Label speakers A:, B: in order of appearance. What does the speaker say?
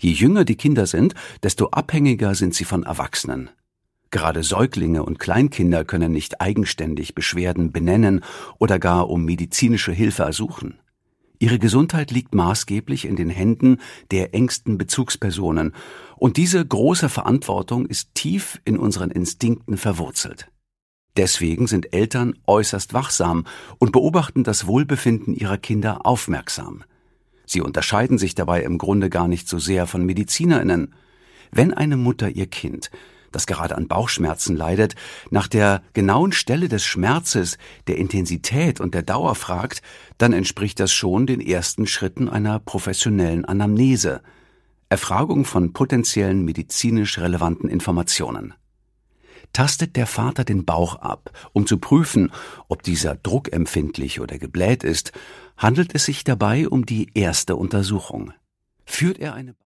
A: Je jünger die Kinder sind, desto abhängiger sind sie von Erwachsenen. Gerade Säuglinge und Kleinkinder können nicht eigenständig Beschwerden benennen oder gar um medizinische Hilfe ersuchen. Ihre Gesundheit liegt maßgeblich in den Händen der engsten Bezugspersonen, und diese große Verantwortung ist tief in unseren Instinkten verwurzelt. Deswegen sind Eltern äußerst wachsam und beobachten das Wohlbefinden ihrer Kinder aufmerksam. Sie unterscheiden sich dabei im Grunde gar nicht so sehr von MedizinerInnen. Wenn eine Mutter ihr Kind, das gerade an Bauchschmerzen leidet, nach der genauen Stelle des Schmerzes, der Intensität und der Dauer fragt, dann entspricht das schon den ersten Schritten einer professionellen Anamnese, Erfragung von potenziellen medizinisch relevanten Informationen. Tastet der Vater den Bauch ab, um zu prüfen, ob dieser druckempfindlich oder gebläht ist, handelt es sich dabei um die erste Untersuchung. Führt er eine